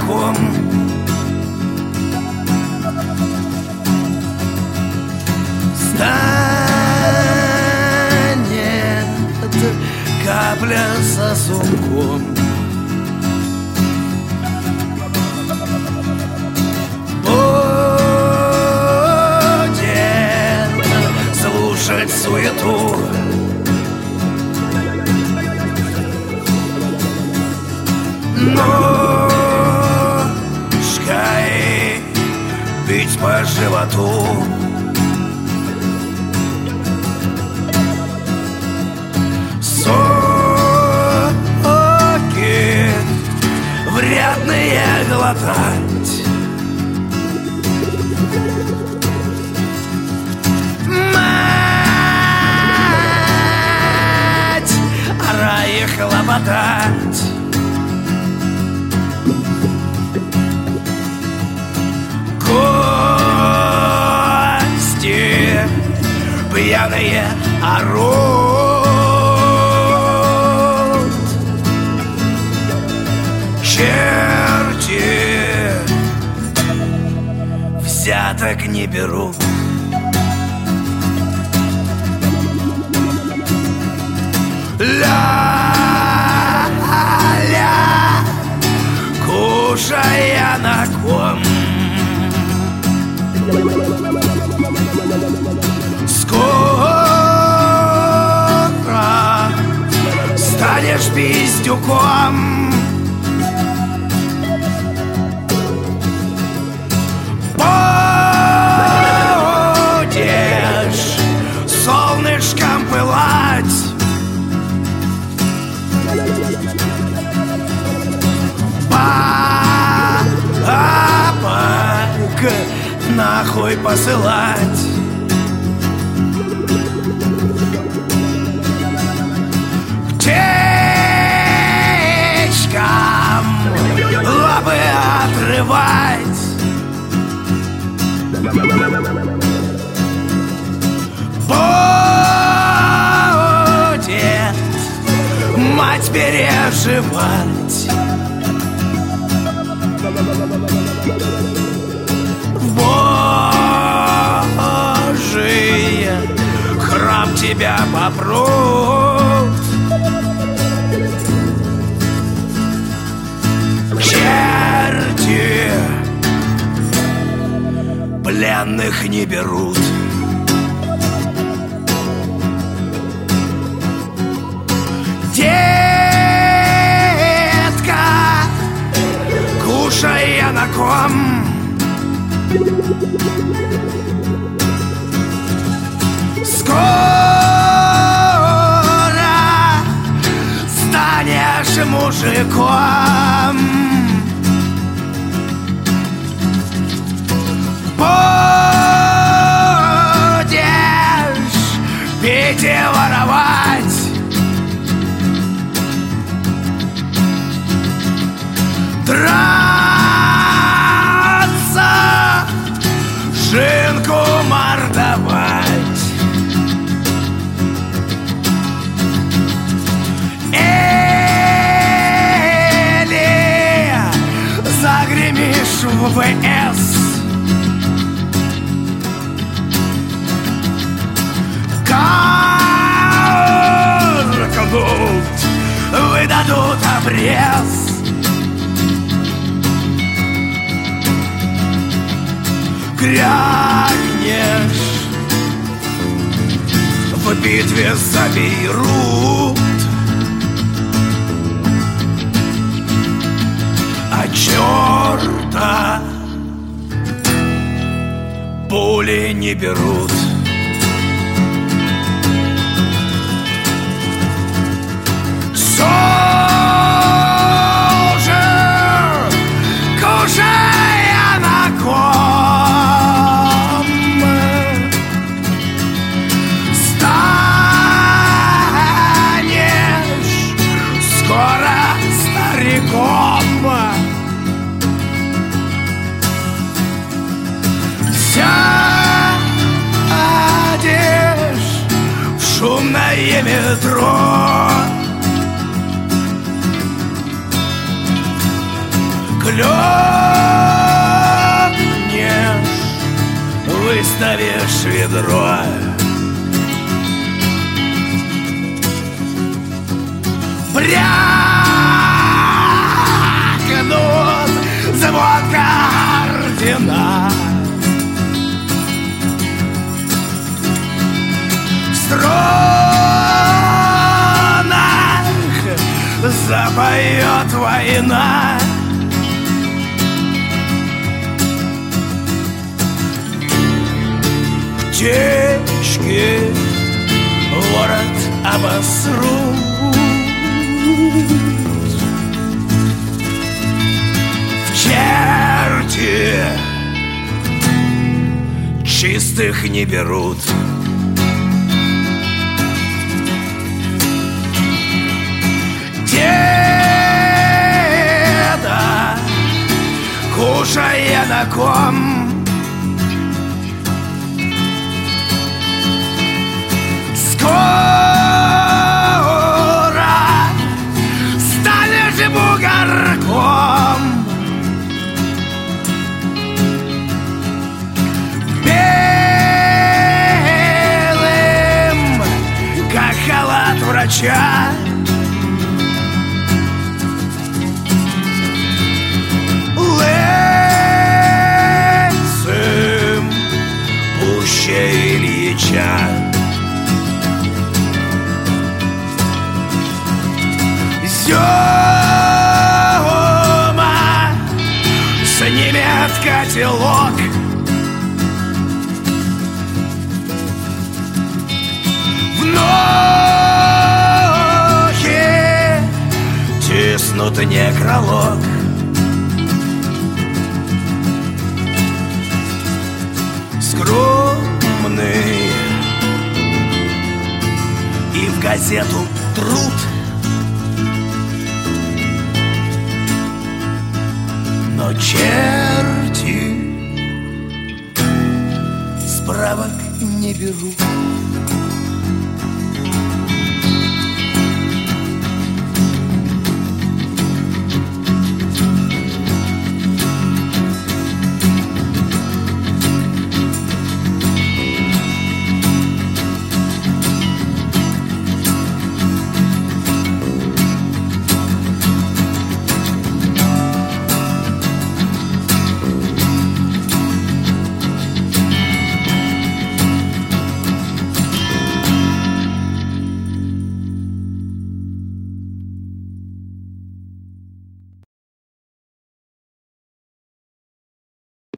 ком. Станет капля сосунком. Будет слушать суету. Ножкой бить по животу. Соки вредные глотать. Мать, ора и хлопотать. Кости пьяные орут. Черти взяток не берут. Ля-ля, кушая на ком. Скоро станешь пиздюком. Будешь солнышком пылать. Папок нахуй посылать. Птичкам лапы отрывать. Будет мать переживать. Божий храм тебя попрут. Черти пленных не берут. Детка, кушая на ком. Скоро станешь мужиком. Будешь пить и воровать. Драться, шинку мордовать. Или загремишь в ВС. Каркнут, выдадут обрез. Крякнешь в битве за Бейрут. А черта пули не берут. Soldier, кушая на ком. Станешь скоро стариком. Сядешь в шумное метро. клюнешь, выставишь ведро. Брякнут звон координат. В струнах запоет война. Птички ворот обосрут. В черти чистых не берут. Деда, кушая на ком, скоро станешь бугорком. Белым, как халат врача. Лысым, пуще Ильича. Зёма снимет котелок. В ночи тиснут некролог. Скромный и в газету труд. Но черти справок не берут.